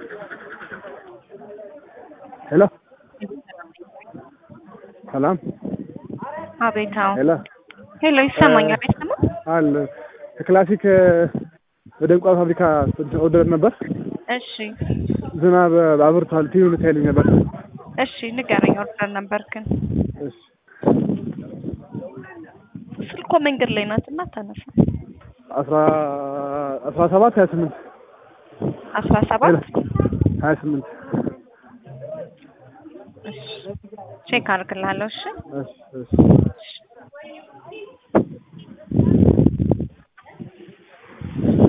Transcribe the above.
ሄሎ ሰላም አቤታው ሄሎ ሄሎ ይሰማኛል አይሰማም አለ ክላሲክ ወደ እንቁላል ፋብሪካ ኦርደር ነበር እሺ ዝናብ አብርቷል ቲዩን ታይልኝ ነበር እሺ ንገረኝ ኦርደር ነበርክን እሺ ስልኮ መንገድ ላይ ናትና ታነሳ 17 28 እሺ ቼክ አድርግልሃለሁ እሺ እሺ